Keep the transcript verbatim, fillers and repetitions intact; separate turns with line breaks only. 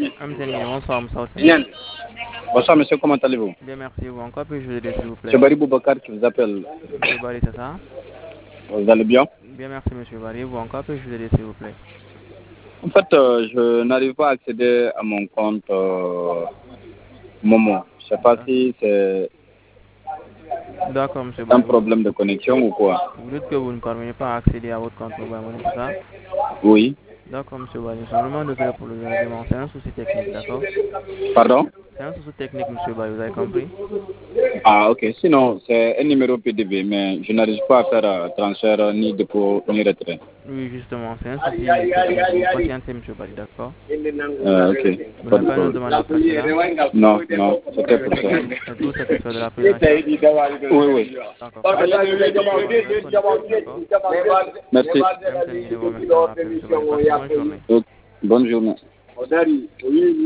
Amzeni, bonsoir, Moussa.
Bonsoir, monsieur, comment allez-vous?
Bien, merci. Vous encore puis-je vous aider, s'il vous plaît?
C'est Barry Boubacar qui vous appelle.
Monsieur Barry, c'est ça?
Vous allez bien?
Bien, merci, monsieur Barry. Vous encore puis-je vous aider, s'il vous plaît?
En fait, euh, je n'arrive pas à accéder à mon compte euh, Momo. Je ne sais pas si c'est
D'accord, monsieur
un
Barry.
problème de connexion ou quoi.
Vous dites que vous ne parvenez pas à accéder à votre compte mobile money, c'est ça?
Oui.
D'accord, monsieur Barry. Nous sommes vraiment désolés pour le dérèglement. C'est un souci technique, d'accord?
Pardon?
C'est un souci technique, monsieur Barry, vous avez compris?
Ah, ok. Sinon, c'est un numéro P D V, mais je n'arrive pas à faire euh, transfert ni dépôt ni retrait.
Oui, justement, c'est un souci technique. Vous patientez, monsieur Barry, d'accord?
Euh, ok.
Vous
Pas
n'avez
de
pas une
problème.
demande après cela?
Non, non, c'était pour ça.
Êtes-vous satisfait de la prise en charge?
Oui, oui.
D'accord. D'accord.
Merci.
Même si vous remercie de rappeler, monsieur Barry. Passez une bonne journée.
Bonne journée.